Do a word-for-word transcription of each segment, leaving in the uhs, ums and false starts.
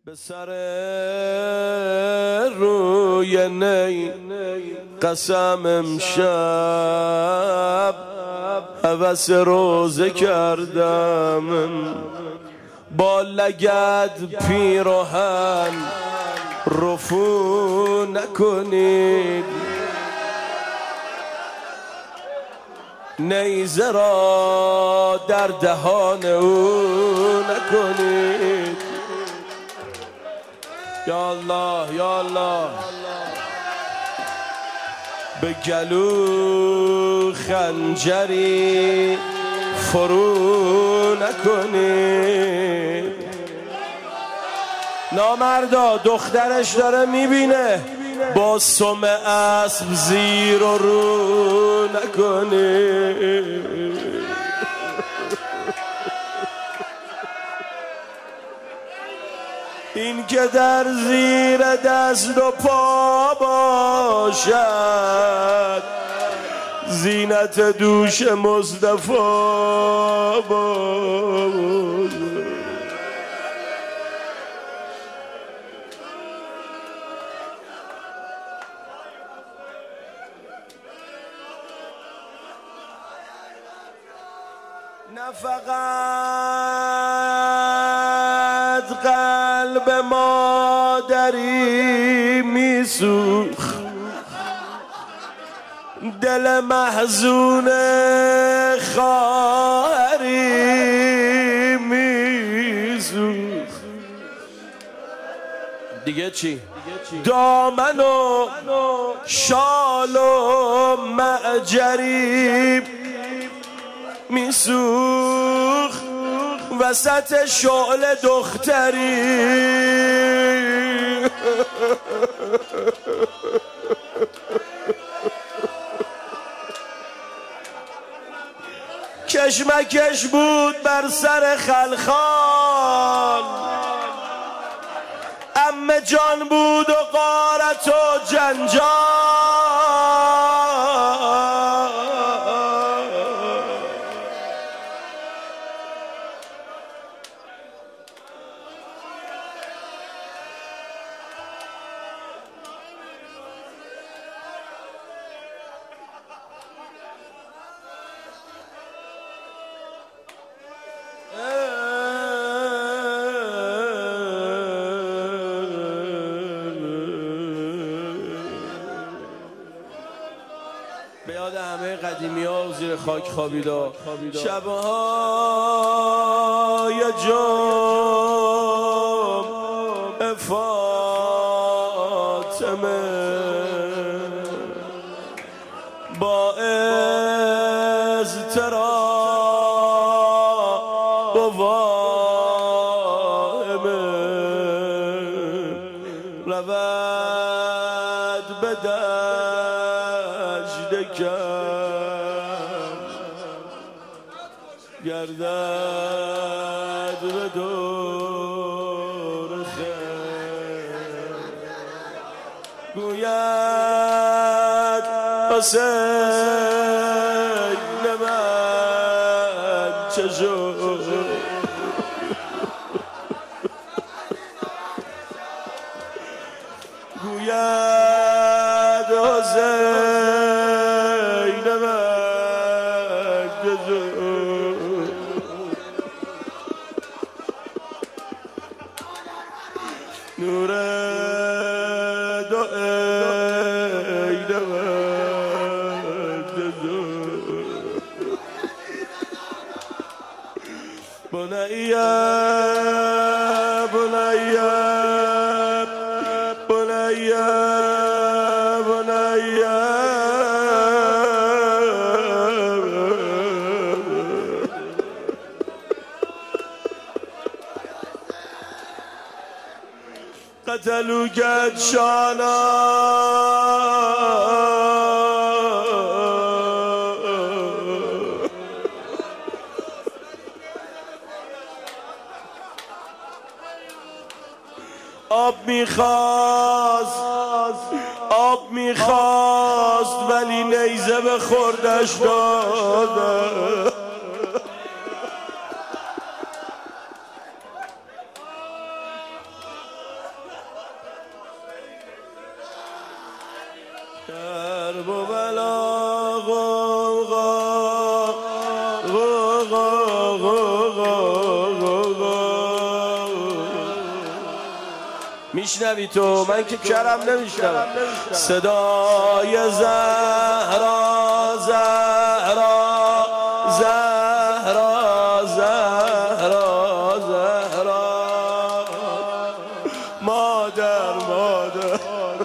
به سر روی نی قسم امشب هوس روزه کردم با لگد پیراهن رفو نکنید نیزه را در دهان او نکنید. یا الله یا الله به گلو خنجری فرو نکنید. نامردا دخترش داره میبینه با سم اسب زیر و رو نکنید. این که در زیر دست و پا باشد زینت دوش مصطفی باشد. نه فقط قلب مادری میسوخت دل محزون خواهری میسوخت. دیگه چی؟ دامن و شال و معجری میسوخت وسط شعله دختری. کشمکش بود بر سر خلخال عمه جان بود و غارت و جنجال. به یاد همه قدیمی ها و زیر خاک خوابیده شبهای جمع فاطمه با اضطراب و واهمه رود به گردد به دور خیر گوید حسین من چه شد. گوید حسین من چه شد. نور دو عین بنیا بنیا بنیا بنیا قتلوا قد شانا آب میخواست آب میخواست ولی نیزه به خوردش داده. درب و بلا غوغا غوغا غوغا غوغا. میشنوی تو؟ من که کرم نمیشنوم. صدای زهرا زهرا زهرا زهرا زهرا مادر مادر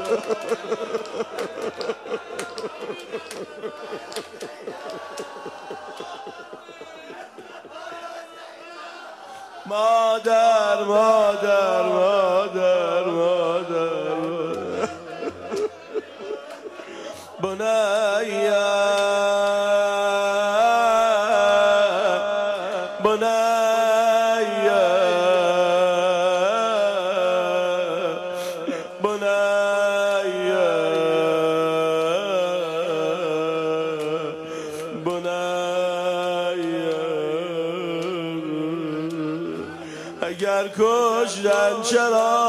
مادر مادر مادر مادر بنیا بنیا بنیا بنیا اگر کشتن چرا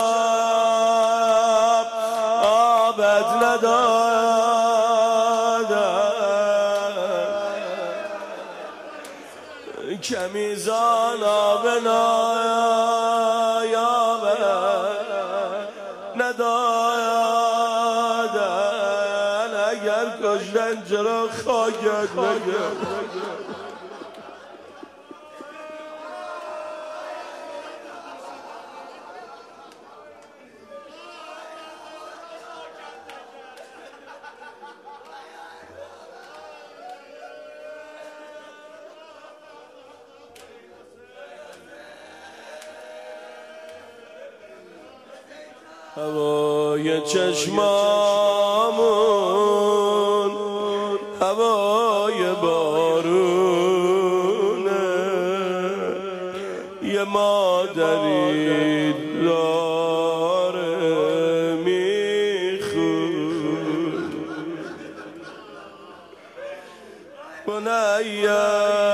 آبت ندادن کمی زان آب نایابت ندادن اگر کشتن چرا خاکت نگرد. هوای چشمامون هوای بارونه یه مادری داره میخون بنیا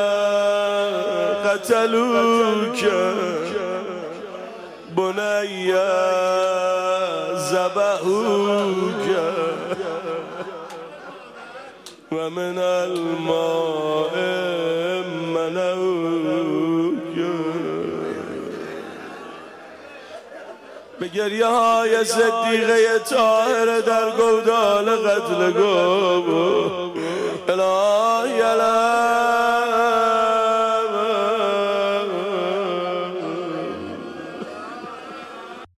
قتلوک بنیا ذبحوک و من الماء ملوک. به گریه های صدیقه طاهر در گودال قتل گو الهی الهی